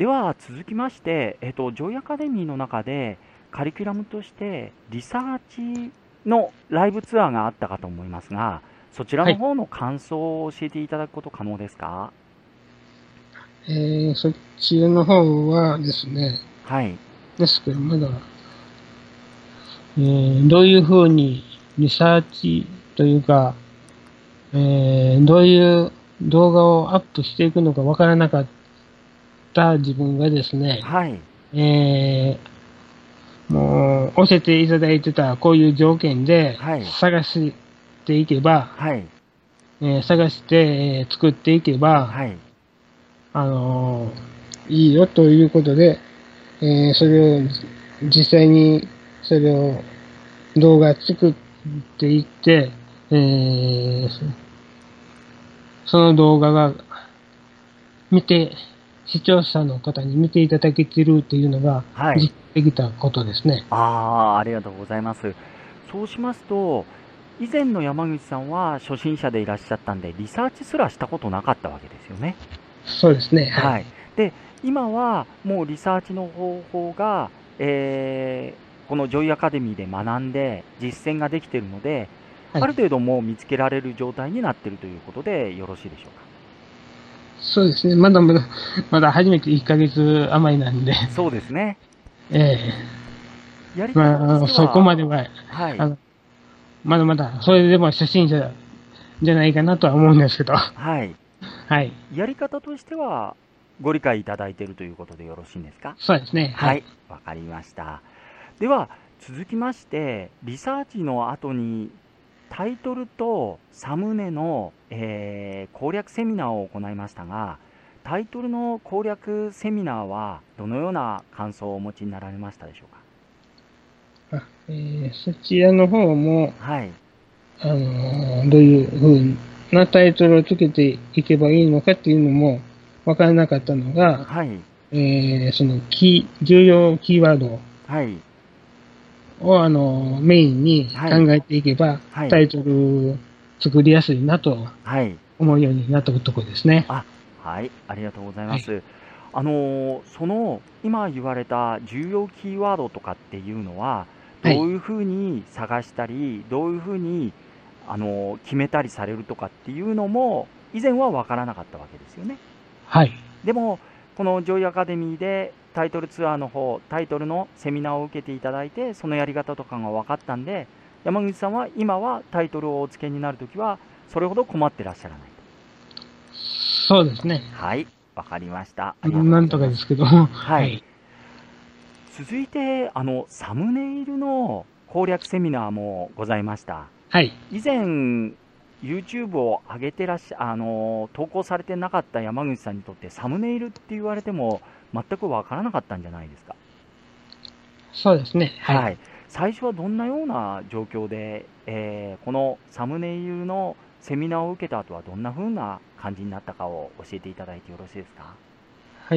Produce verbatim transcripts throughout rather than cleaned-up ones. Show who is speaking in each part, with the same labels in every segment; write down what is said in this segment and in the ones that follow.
Speaker 1: では続きまして、えっと、ジョイアカデミーの中でカリキュラムとしてリサーチのライブツアーがあったかと思いますが、そちら
Speaker 2: はい。
Speaker 1: の方の感想を教えていただくこと可能ですか？
Speaker 2: えー、そっちの方はですね、
Speaker 1: はい。
Speaker 2: ですけど、まだ、えー、どういうふうにリサーチというか、えー、どういう動画をアップしていくのかわからなかった自分がですね、
Speaker 1: はい。
Speaker 2: えー、もう、教えていただいてたこういう条件で
Speaker 1: はい。
Speaker 2: 探していけば、
Speaker 1: はい。
Speaker 2: えー探して、えー作っていけば、
Speaker 1: はい。
Speaker 2: あのーいいよということで、えーそれを実際にそれを動画作っていって、えーその動画が見て、視聴者の方に見ていただけているというのが
Speaker 1: はい。
Speaker 2: 実できたことですね。
Speaker 1: ああ、ありがとうございます。そうしますと、以前の山口さんは初心者でいらっしゃったんで、リサーチすらしたことなかったわけですよね。
Speaker 2: そうですね。はい。
Speaker 1: はい。で、今はもうリサーチの方法が、えーこのジョイアカデミーで学んで実践ができているので、
Speaker 2: はい。
Speaker 1: ある程度もう見つけられる状態になっているということでよろしいでしょうか。
Speaker 2: そうですね。まだまだ、まだ初めていっかげつ余りなんで、
Speaker 1: そうですね。
Speaker 2: ええ
Speaker 1: やり方とし
Speaker 2: まあ、そこ
Speaker 1: ては、
Speaker 2: までは、
Speaker 1: はい。
Speaker 2: あの、まだまだ、それでも初心者じゃないかなとは思うんですけど、は
Speaker 1: はい。
Speaker 2: い。
Speaker 1: やり方としては、ご理解いただいているということでよろしいんですか？
Speaker 2: そうですね。はい。
Speaker 1: はい。わかりました。では、続きまして、リサーチの後にタイトルとサムネの、えー攻略セミナーを行いましたが、タイトルの攻略セミナーはどのような感想をお持ちになられましたでしょうか？
Speaker 2: あえーそちらの方も、
Speaker 1: はい。
Speaker 2: あのーどういうふうなタイトルをつけていけばいいのかっていうのも分からなかったのが、
Speaker 1: はい。
Speaker 2: えーそのキー、重要キーワード
Speaker 1: はい。
Speaker 2: を、あのーメインに
Speaker 1: はい。
Speaker 2: 考えていけば、
Speaker 1: はい。
Speaker 2: タイトル作りやすいなと
Speaker 1: はい。
Speaker 2: 思うようになったところですね。
Speaker 1: あ、はい。ありがとうござい
Speaker 2: はい。
Speaker 1: ます。あのーその、今言われた重要キーワードとかっていうのは、
Speaker 2: はい。
Speaker 1: どういうふうに探したり、どういうふうに、あのー決めたりされるとかっていうのも、以前は分からなかったわけですよね。
Speaker 2: はい。
Speaker 1: でも、このジョイアカデミーでタイトルツアーの方、タイトルのセミナーを受けていただいて、そのやり方とかが分かったんで、山口さんは今はタイトルをお付けになるときは、それほど困ってらっしゃらないと。
Speaker 2: そうですね。
Speaker 1: はい、わかりました。ありがとう
Speaker 2: なん
Speaker 1: ございます。
Speaker 2: とかですけど、
Speaker 1: はい。
Speaker 2: はい。
Speaker 1: 続いて、あの、サムネイルの攻略セミナーもございました。
Speaker 2: はい。
Speaker 1: 以前、YouTube を上げてらっしゃ、あの、投稿されてなかった山口さんにとって、サムネイルって言われても、全くわからなかったんじゃないですか。
Speaker 2: そうですね。はい。
Speaker 1: はい。最初はどんなような状況で、えーこのサムネイルのセミナーを受けた後はどんな風な感じになったかを教えていただいてよろしいですか？
Speaker 2: はい。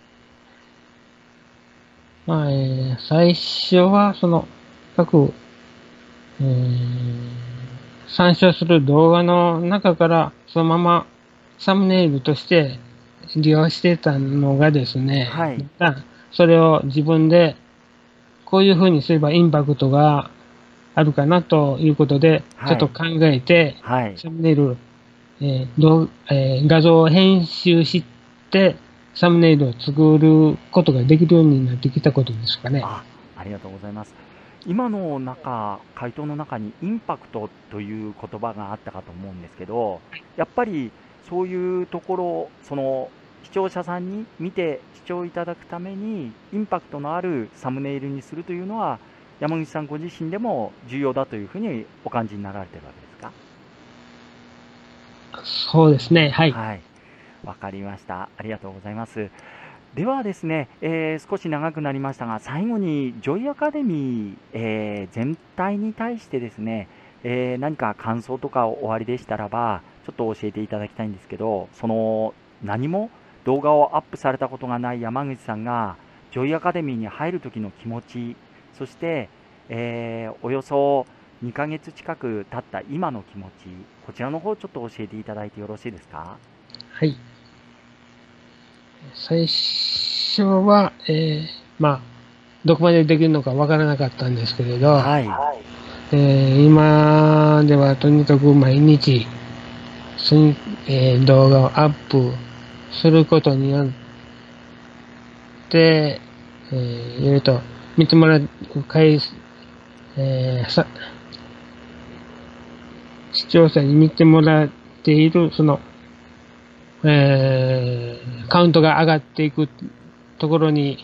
Speaker 2: まあ、えー最初は、その、各、えー参照する動画の中から、そのままサムネイルとして利用してたのがですね、
Speaker 1: はい。
Speaker 2: だんだんそれを自分でこういう風にすればインパクトがあるかなということで、ちょっ
Speaker 1: はい。
Speaker 2: と考えて、
Speaker 1: はい。
Speaker 2: サムネイル、えー動えー画像を編集して、サムネイルを作ることができるようになってきたことですかね。
Speaker 1: あ、ありがとうございます。今の中、回答の中にインパクトという言葉があったかと思うんですけど、やっぱりそういうところ、その視聴者さんに見て視聴いただくために、インパクトのあるサムネイルにするというのは、山口さんご自身でも重要だというふうにお感じになられているわけですか？
Speaker 2: そうですね。はい。
Speaker 1: はい。わかりました。ありがとうございます。ではですね、えー少し長くなりましたが、最後にジョイアカデミー、えー全体に対してですね、えー何か感想とかおありでしたらば、ちょっと教えていただきたいんですけど、その何も動画をアップされたことがない山口さんが、ジョイアカデミーに入る時の気持ち、そして、えーおよそにかげつ近く経った今の気持ち、こちらの方ちょっと教えていただいてよろしいですか？
Speaker 2: はい。最初は、えー、まあ、どこまでできるのかわからなかったんですけれど、
Speaker 1: はい。
Speaker 2: えー今ではとにかく毎日、すんえー動画をアップすることによって、えーいろいろと見てもらう回数、えーさ視聴者に見てもらっている、その、えーカウントが上がっていくところに、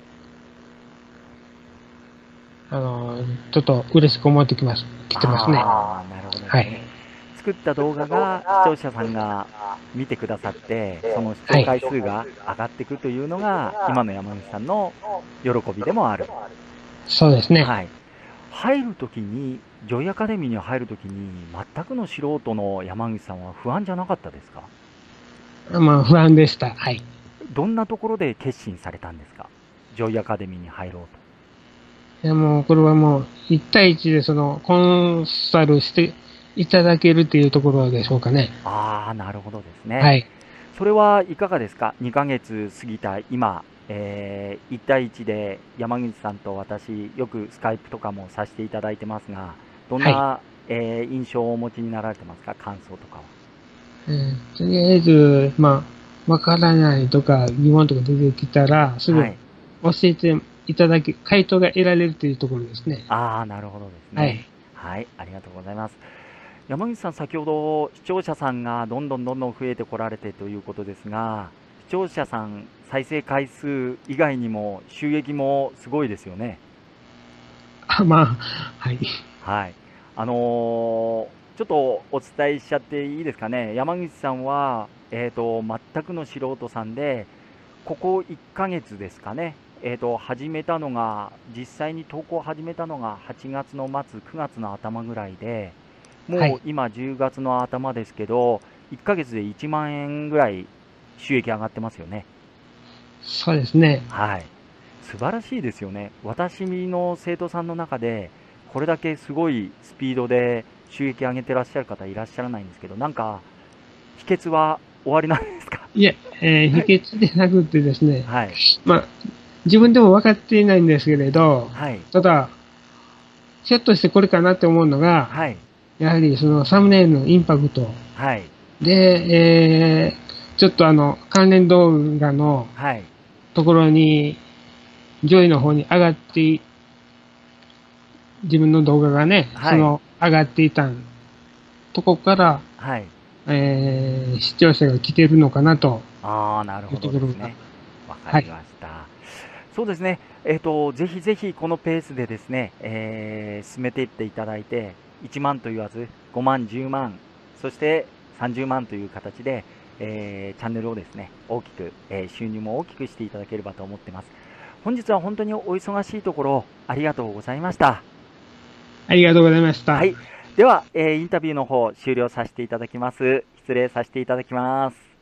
Speaker 2: あの、ちょっと嬉しく思ってきます、来てますね。
Speaker 1: ああ、なるほどですね。
Speaker 2: はい。
Speaker 1: 作った動画が視聴者さんが見てくださって、その視聴回数が上がっていくというのが、今の山口さんの喜びでもある。
Speaker 2: そうですね。
Speaker 1: はい。入るときに、ジョイアカデミーに入るときに、全くの素人の山口さんは不安じゃなかったですか？
Speaker 2: まあ、不安でした。はい。
Speaker 1: どんなところで決心されたんですか？ジョイアカデミーに入ろうと。
Speaker 2: いや、もう、これはもう、一対一で、その、コンサルしていただけるっていうところでしょうかね。
Speaker 1: ああ、なるほどですね。
Speaker 2: はい。
Speaker 1: それはいかがですか？ に ヶ月過ぎた今、えー、いち対いちで山口さんと私、よくスカイプとかもさせていただいてますが、どんな、
Speaker 2: は
Speaker 1: えー印象をお持ちになられてますか？感想とかは。
Speaker 2: えーとりあえず、まあ、わからないとか疑問とか出てきたら、すぐ
Speaker 1: はい。
Speaker 2: 教えていただき、回答が得られるというところですね。
Speaker 1: ああ、なるほどです
Speaker 2: は
Speaker 1: ね。
Speaker 2: い。
Speaker 1: はい、ありがとうございます。山口さん、先ほど視聴者さんがどんどんどんどん増えてこられてということですが、視聴者さん、再生回数以外にも収益もすごいですよね。
Speaker 2: あまあ、はい。
Speaker 1: はい。あのーちょっとお伝えしちゃっていいですかね。山口さんは、えっと、全くの素人さんで、ここいっかげつですかね。えっと、始めたのが、実際に投稿を始めたのがはちがつの末、くがつの頭ぐらいで、
Speaker 2: はい。
Speaker 1: もう今じゅうがつの頭ですけど、いっかげつでいちまんえんぐらい収益上がってますよね。
Speaker 2: そうですね。
Speaker 1: はい。素晴らしいですよね。私の生徒さんの中で、これだけすごいスピードで収益上げてらっしゃる方いらっしゃらないんですけど、なんか、秘訣は終わりなんですか？
Speaker 2: いえ、えー秘訣でなくてですね、
Speaker 1: はい。
Speaker 2: まあ、自分でも分かっていないんですけれど、
Speaker 1: はい。
Speaker 2: ただ、ひょっとしてこれかなって思うのが、
Speaker 1: はい。
Speaker 2: やはりそのサムネイルのインパクト
Speaker 1: はい。
Speaker 2: で、えー、ちょっとあの、関連動画の
Speaker 1: はい。
Speaker 2: ところに、上位の方に上がってい、自分の動画がね、
Speaker 1: はい
Speaker 2: その、上がっていたとこから、
Speaker 1: はい。
Speaker 2: えー、視聴者が来てるのかなと
Speaker 1: ああ、なるほ
Speaker 2: いうところが、
Speaker 1: どですね。わか
Speaker 2: はい。
Speaker 1: りました。そうですね。えっと、ぜひぜひこのペースでですね、えー進めていっていただいて、いちまんと言わず、ごまん、じゅうまん、そしてさんじゅうまんという形で、えーチャンネルをですね、大きく、えー収入も大きくしていただければと思ってます。本日は本当にお忙しいところ、ありがとうございました。
Speaker 2: ありがとうございました。
Speaker 1: はい。では、えーインタビューの方終了させていただきます。失礼させていただきます。